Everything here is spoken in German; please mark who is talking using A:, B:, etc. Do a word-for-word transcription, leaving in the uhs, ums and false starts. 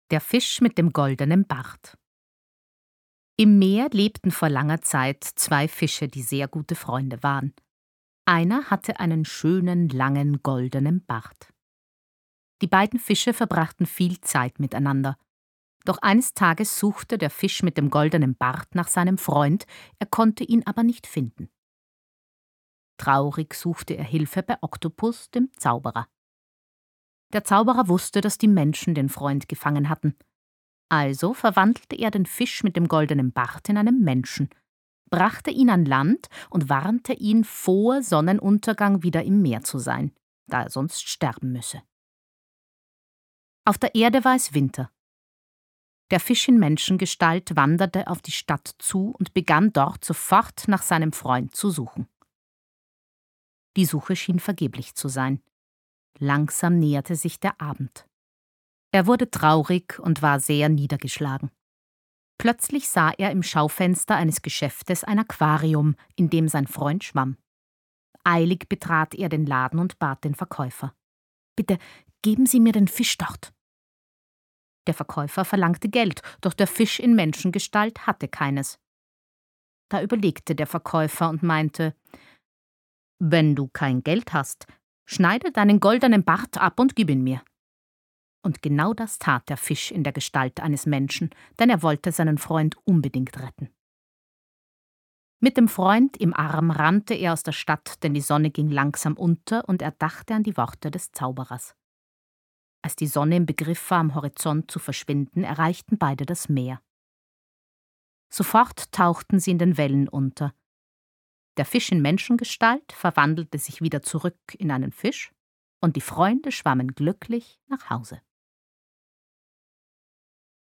A: Der Fisch mit dem goldenen Bart. Im Meer lebten vor langer Zeit zwei Fische, die sehr gute Freunde waren. Einer hatte einen schönen, langen, goldenen Bart. Die beiden Fische verbrachten viel Zeit miteinander. Doch eines Tages suchte der Fisch mit dem goldenen Bart nach seinem Freund, er konnte ihn aber nicht finden. Traurig suchte er Hilfe bei Oktopus, dem Zauberer. Der Zauberer wusste, dass die Menschen den Freund gefangen hatten. Also verwandelte er den Fisch mit dem goldenen Bart in einen Menschen, brachte ihn an Land und warnte ihn, vor Sonnenuntergang wieder im Meer zu sein, da er sonst sterben müsse. Auf der Erde war es Winter. Der Fisch in Menschengestalt wanderte auf die Stadt zu und begann dort sofort nach seinem Freund zu suchen. Die Suche schien vergeblich zu sein. Langsam näherte sich der Abend. Er wurde traurig und war sehr niedergeschlagen. Plötzlich sah er im Schaufenster eines Geschäftes ein Aquarium, in dem sein Freund schwamm. Eilig betrat er den Laden und bat den Verkäufer: »Bitte, geben Sie mir den Fisch dort.« Der Verkäufer verlangte Geld, doch der Fisch in Menschengestalt hatte keines. Da überlegte der Verkäufer und meinte: »Wenn du kein Geld hast, schneide deinen goldenen Bart ab und gib ihn mir.« Und genau das tat der Fisch in der Gestalt eines Menschen, denn er wollte seinen Freund unbedingt retten. Mit dem Freund im Arm rannte er aus der Stadt, denn die Sonne ging langsam unter und er dachte an die Worte des Zauberers. Als die Sonne im Begriff war, am Horizont zu verschwinden, erreichten beide das Meer. Sofort tauchten sie in den Wellen unter. Der Fisch in Menschengestalt verwandelte sich wieder zurück in einen Fisch und die Freunde schwammen glücklich nach Hause.